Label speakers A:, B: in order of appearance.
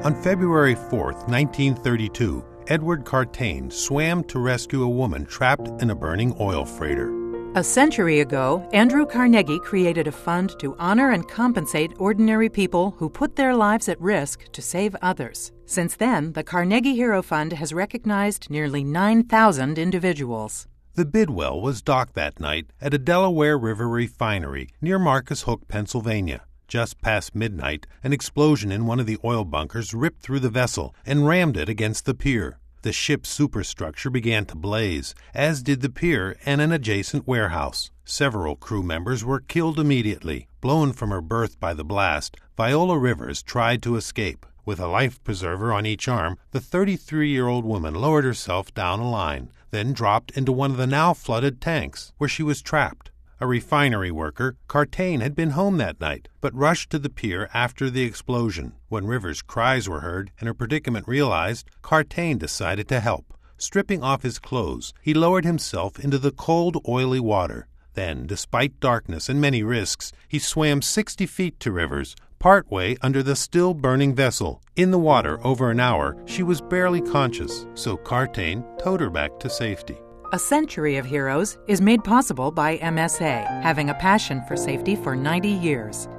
A: On February 4, 1932, Edward Cartain swam to rescue a woman trapped in a burning oil freighter.
B: A century ago, Andrew Carnegie created a fund to honor and compensate ordinary people who put their lives at risk to save others. Since then, the Carnegie Hero Fund has recognized nearly 9,000 individuals.
A: The Bidwell was docked that night at a Delaware River refinery near Marcus Hook, Pennsylvania. Just past midnight, an explosion in one of the oil bunkers ripped through the vessel and rammed it against the pier. The ship's superstructure began to blaze, as did the pier and an adjacent warehouse. Several crew members were killed immediately. Blown from her berth by the blast, Viola Rivers tried to escape. With a life preserver on each arm, the 33-year-old woman lowered herself down a line, then dropped into one of the now flooded tanks, where she was trapped. A refinery worker, Cartain had been home that night, but rushed to the pier after the explosion. When Rivers' cries were heard and her predicament realized, Cartain decided to help. Stripping off his clothes, he lowered himself into the cold, oily water. Then, despite darkness and many risks, he swam 60 feet to Rivers, partway under the still burning vessel. In the water over an hour, she was barely conscious, so Cartain towed her back to safety.
B: A Century of Heroes is made possible by MSA, having a passion for safety for 90 years.